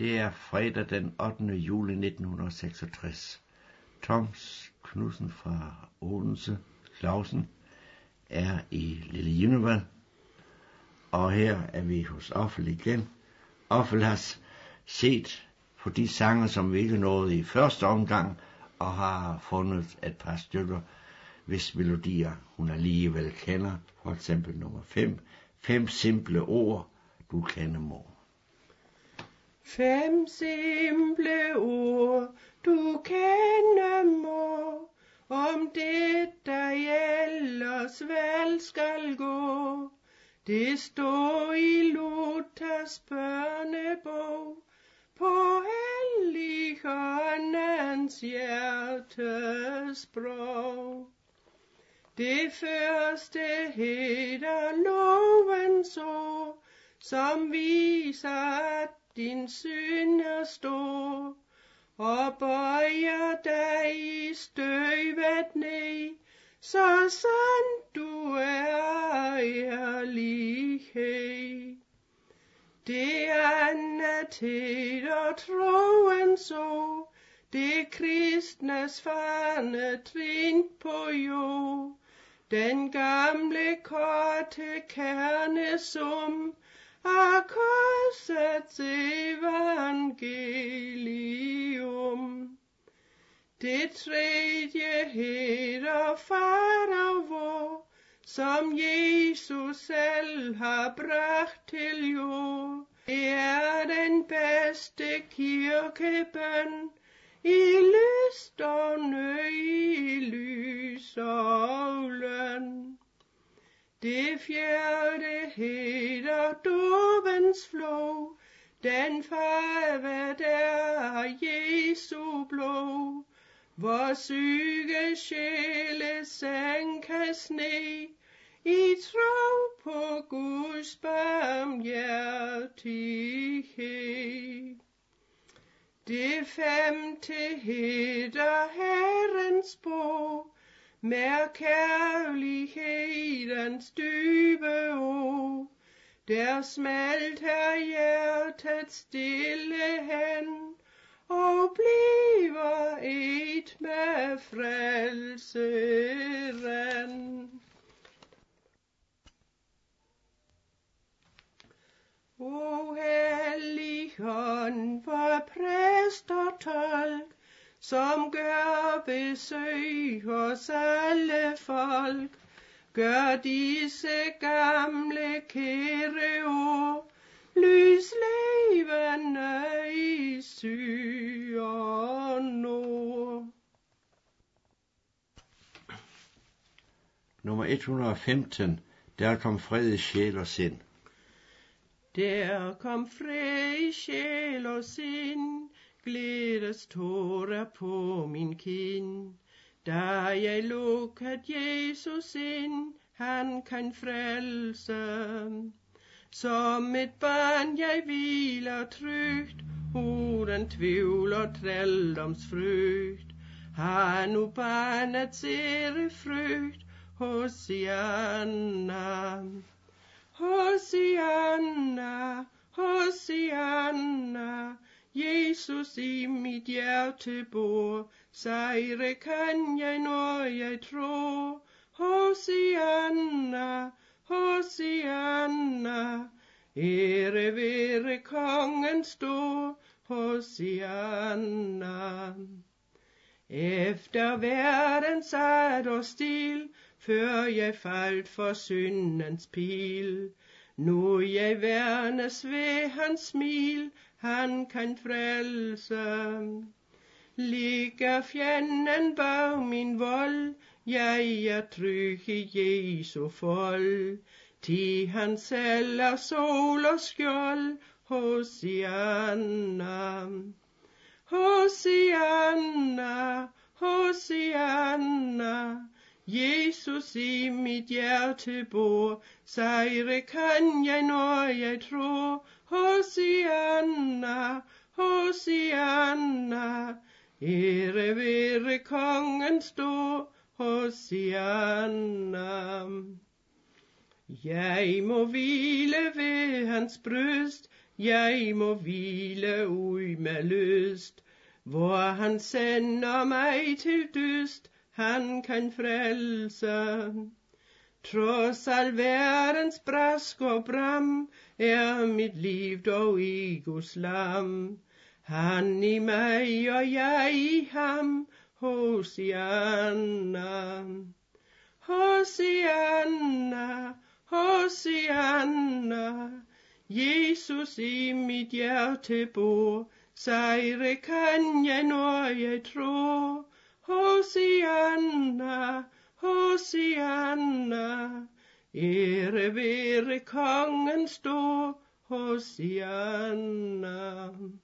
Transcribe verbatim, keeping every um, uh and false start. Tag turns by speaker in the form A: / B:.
A: Det er fredag den ottende juli nitten seksogtres. Toms Knudsen fra Odense Clausen er i Lille Junevald, og her er vi hos Offel igen. Offel har set på de sange, som vi ikke nåede i første omgang, og har fundet et par stykker, hvis melodier hun alligevel kender. For eksempel nummer fem. Fem simple ord, du kender, mor.
B: Fem simple ord, du kender, mor, om det, der ellers vel skal gå. Det står i Luthers børnebog, på Helligåndens hjertesprog. Det første hedder lovens ord, som viser, at din synd er stor, og bøjer dig i støvet ned, så sandt du er ærlighed. Det andet hedder troens ord, det kristnes fane trin på jord, den gamle korte kernesum af korsets evangelium. Det tredje hedder Fader vor, som Jesus selv har bragt til jord. Det er den bedste kirkebøn, i lyst og nød, i lys og løn. Det fjerde hedder dåbens flod, den farve der Jesu blod, hvor syge sjæle sænkes ned, i tro på Guds barmhjertighed. Det femte hedder Herrens bog, med kærlighedens dybe ord, der smelter hjertet stille hen, og bliver et med frelseren. O Helligånd, vor præst og tolk, som gør besøg hos alle folk, gør disse gamle kære ord lys levende i syd og nord.
A: Nummer et hundrede og femten. Der kom fred i sjæl og sind.
B: Der kom fred i sjæl og sind, glædes tårer på min kind. Da jeg lukkede Jesus ind, han kan frelse. Som et barn jeg hviler trygt, uden tvivl og trældomsfrygt. Har nu barnets ærefrygt, Hosianna. Hosianna, Hosianna, Jesus i mit hjerte bor, sejre kan jeg, når jeg tror. Hosianna, Hosianna, ære være kongen stor. Hosianna. Efter verdens art og stil, før jeg faldt for syndens pil, nu jeg værnes ved hans smil, han kan frelse. Ligger fjenden bag min vold, jeg er tryg i Jesu fold. Ti han selv er sol og skjold. Hosianna. Hosianna, Hosianna, Jesus i mit hjerte bor, sejre kan jeg, når jeg tror. Hosianna, Hosianna, ære være kongen stor. Hosianna. Jeg må hvile ved hans bryst, jeg må hvile ud med lyst, hvor han sender mig til dyst, han kan frelse. Trods al verdens brask og bram, er mit liv dog i Guds lam. Han i mig og jeg i ham, Hosianna. Hosianna, Hosianna, Jesus i mit hjerte bor, sejre kan jeg, når jeg tror. Hosianna, Hosianna, ære være kongen stor, Hosianna.